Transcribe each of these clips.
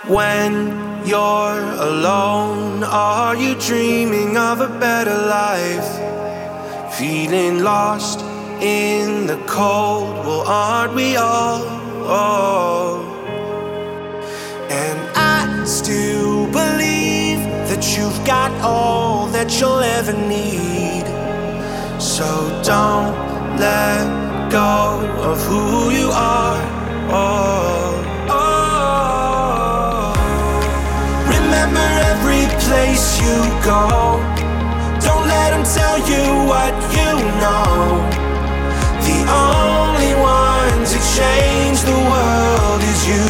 When you're alone, are you dreaming of a better life? Feeling lost in the cold, well, aren't we all? And I still believe that you've got all that you'll ever need. So don't let go of who you are. Remember every place you go. Don't let them tell you what you know. The only one to change the world is you.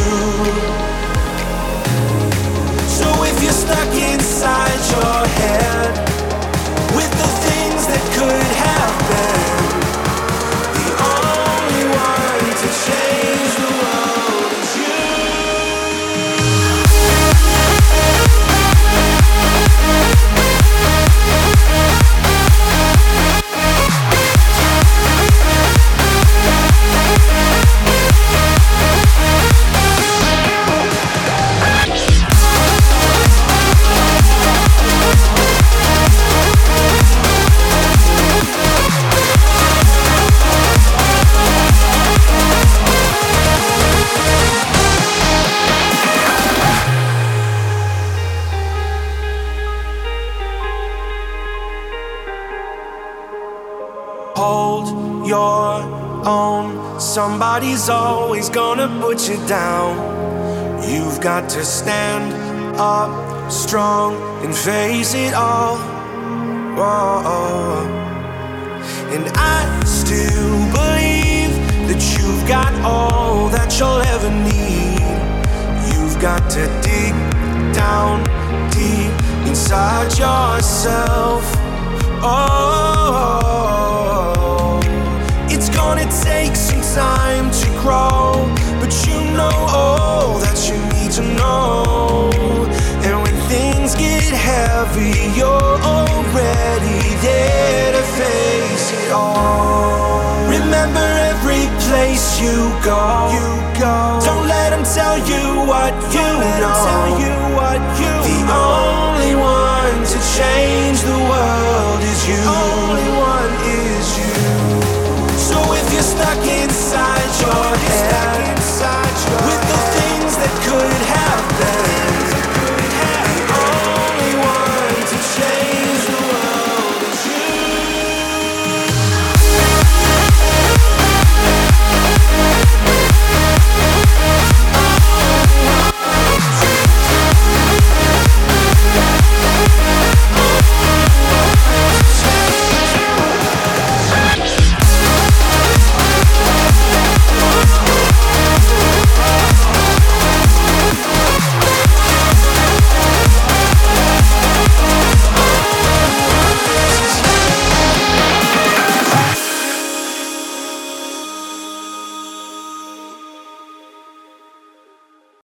So if you're stuck inside your head with the things that could have been, the only one to change the world is you. Hold your own. Somebody's always gonna put you down. You've got to stand up strong and face it all. Whoa. And I still believe that you've got all that you'll ever need. You've got to dig down deep inside yourself. It's gonna take some time to grow, but you know all that you need to know. And when things get heavy, you're already there to face it all. Remember every place you go. Don't let them tell you what you know. The only one to change